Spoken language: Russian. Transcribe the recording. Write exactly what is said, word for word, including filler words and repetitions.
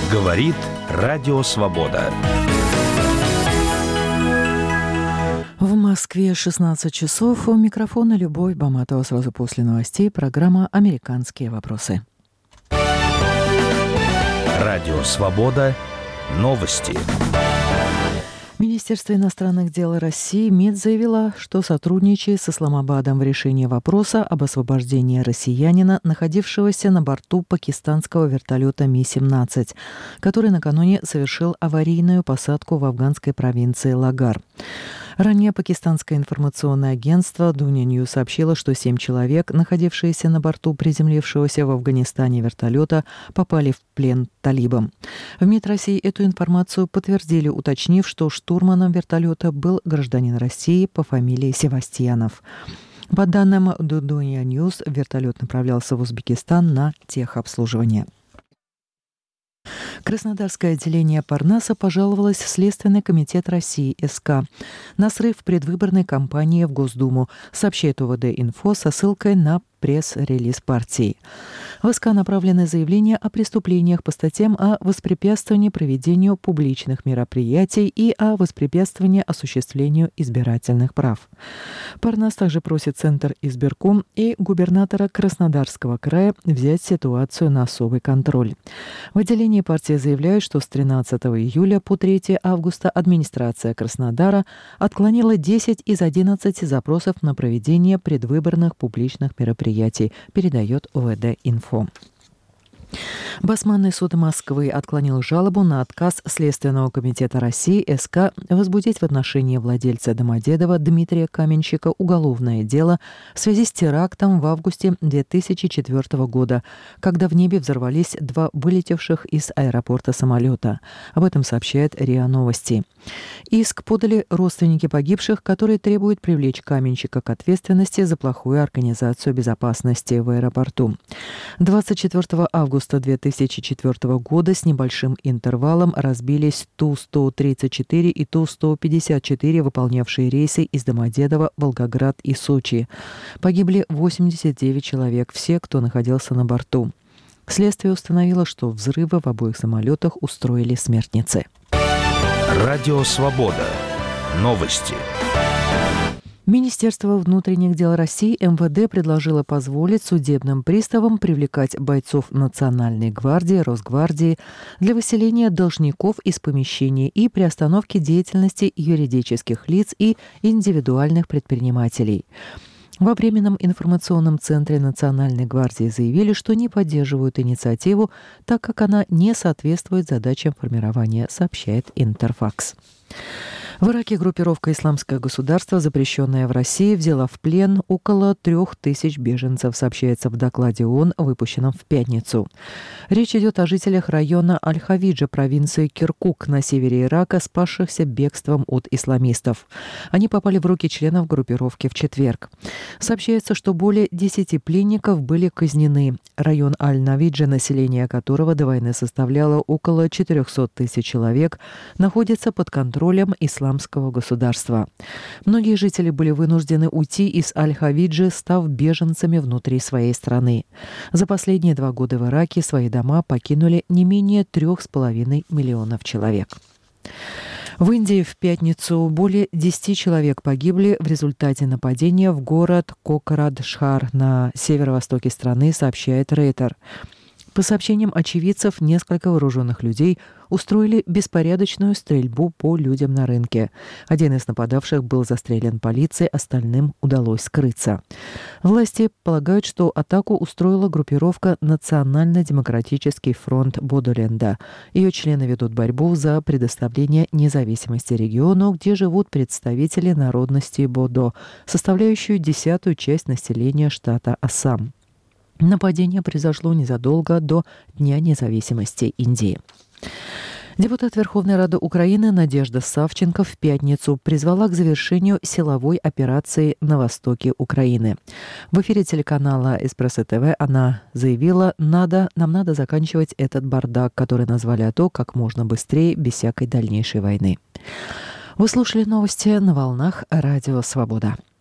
Говорит Радио Свобода. В Москве шестнадцать часов. У микрофона Любовь Баматова. Сразу после новостей программа «Американские вопросы». Радио Свобода. Новости. Министерство иностранных дел России МИД заявило, что сотрудничает с Исламабадом в решении вопроса об освобождении россиянина, находившегося на борту пакистанского вертолета Ми семнадцать, который накануне совершил аварийную посадку в афганской провинции Лагар. Ранее пакистанское информационное агентство Дуня Ньюс сообщило, что семь человек, находившиеся на борту приземлившегося в Афганистане вертолета, попали в плен талибам. В МИД России эту информацию подтвердили, уточнив, что штурманом вертолета был гражданин России по фамилии Севастьянов. По данным Дуня Ньюс, вертолет направлялся в Узбекистан на техобслуживание. Краснодарское отделение Парнаса пожаловалось в Следственный комитет России СК на срыв предвыборной кампании в Госдуму, сообщает ОВД-инфо со ссылкой на пресс-релиз партии. В СК направлены заявления о преступлениях по статьям о воспрепятствовании проведению публичных мероприятий и о воспрепятствовании осуществлению избирательных прав. Парнас также просит Центр избирком и губернатора Краснодарского края взять ситуацию на особый контроль. В отделении партии заявляют, что с тринадцатого июля по третьего августа администрация Краснодара отклонила десять из одиннадцати запросов на проведение предвыборных публичных мероприятий, передает ОВД-инфо. Басманный суд Москвы отклонил жалобу на отказ Следственного комитета России СК возбудить в отношении владельца Домодедова Дмитрия Каменщика уголовное дело в связи с терактом в августе две тысячи четвёртого года, когда в небе взорвались два вылетевших из аэропорта самолета. Об этом сообщает РИА Новости. Иск подали родственники погибших, которые требуют привлечь Каменщика к ответственности за плохую организацию безопасности в аэропорту. двадцать четвёртого августа две тысячи четвёртого года с небольшим интервалом разбились Ту сто тридцать четыре и Ту сто пятьдесят четыре, выполнявшие рейсы из Домодедово, Волгоград и Сочи. Погибли восемьдесят девять человек, все, кто находился на борту. Следствие установило, что взрывы в обоих самолетах устроили смертницы. Радио Свобода. Новости. Министерство внутренних дел России эм вэ дэ предложило позволить судебным приставам привлекать бойцов Национальной гвардии, Росгвардии для выселения должников из помещений и приостановки деятельности юридических лиц и индивидуальных предпринимателей. Во Временном информационном центре Национальной гвардии заявили, что не поддерживают инициативу, так как она не соответствует задачам формирования, сообщает Интерфакс. В Ираке группировка «Исламское государство», запрещенная в России, взяла в плен около трех тысяч беженцев, сообщается в докладе ООН, выпущенном в пятницу. Речь идет о жителях района Аль-Хавиджа, провинции Киркук на севере Ирака, спасшихся бегством от исламистов. Они попали в руки членов группировки в четверг. Сообщается, что более десяти пленников были казнены. Район Аль-Навиджа, население которого до войны составляло около четырехсот тысяч человек, находится под контролем исламского государства. Многие жители были вынуждены уйти из Аль-Хавиджи, став беженцами внутри своей страны. За последние два года в Ираке свои дома покинули не менее трех с половиной миллионов человек. В Индии в пятницу более десяти человек погибли в результате нападения в город Кокрадшхар на северо-востоке страны, сообщает Рейтер. По сообщениям очевидцев, несколько вооруженных людей устроили беспорядочную стрельбу по людям на рынке. Один из нападавших был застрелен полицией, остальным удалось скрыться. Власти полагают, что атаку устроила группировка «Национально-демократический фронт Бодоленда». Ее члены ведут борьбу за предоставление независимости региону, где живут представители народности Бодо, составляющую десятую часть населения штата Ассам. Нападение произошло незадолго до Дня независимости Индии. Депутат Верховной Рады Украины Надежда Савченко в пятницу призвала к завершению силовой операции на востоке Украины. В эфире телеканала «Эспрессо ТВ» она заявила, надо, нам надо заканчивать этот бардак, который назвали АТО как можно быстрее, без всякой дальнейшей войны. Вы слушали новости на волнах Радио Свобода.